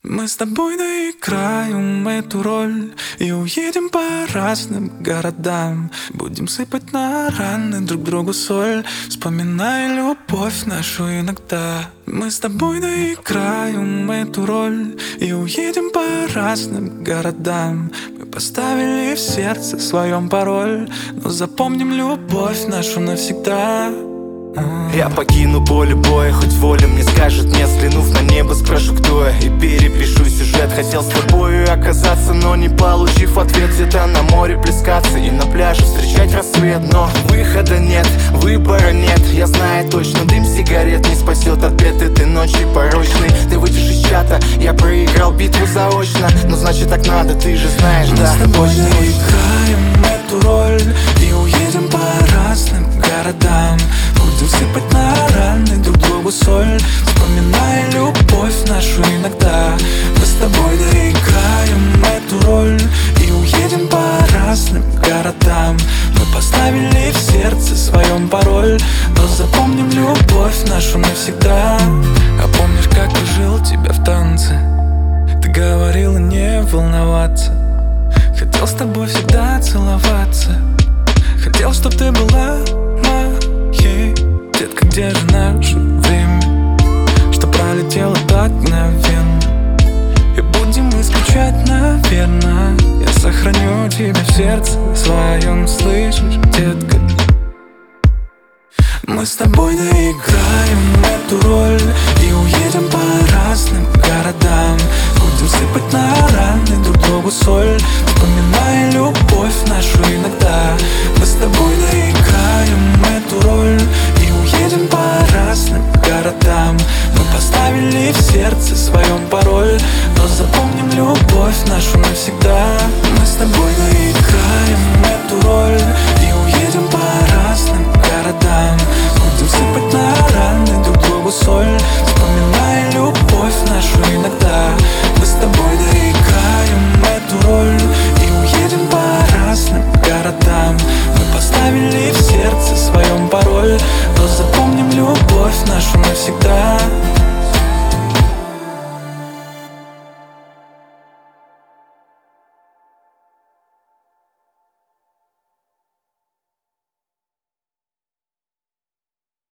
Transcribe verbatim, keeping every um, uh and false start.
Мы с тобой доиграем эту роль и уедем по разным городам. Будем сыпать на раны друг другу соль, вспоминая любовь нашу иногда. Мы с тобой доиграем эту роль и уедем по разным городам. Мы поставили в сердце своем пароль, но запомним любовь нашу навсегда. Я покину поле боя, хоть воля мне скажет нет. Взглянув на небо, спрошу, кто я, и перепишу сюжет. Хотел с тобою оказаться, но не получив ответ. Где-то на море плескаться и на пляже встречать рассвет. Но выхода нет, выбора нет. Я знаю точно, дым сигарет не спасет от бед этой ночи порочной. Ты выйдешь из чата, я проиграл битву заочно. Но значит так надо, ты же знаешь, мы да. Мы с тобой доиграем эту роль и уедем по разным городам. Будем сыпать на раны друг другу соль, вспоминая любовь нашу иногда. Мы с тобой доиграем эту роль и уедем по разным городам. Мы поставили в сердце своем пароль, но запомним любовь нашу навсегда. А помнишь, как я жил тебя в танце? Ты говорила не волноваться. Хотел с тобой всегда целоваться. Хотел, чтоб ты была моей. Детка, где же наше время, что пролетело так мгновенно? И будем мы скучать, наверное. Я сохраню тебя в сердце своем, слышишь, детка? Мы с тобой доиграем эту роль и уедем по разным городам. Будем сыпать на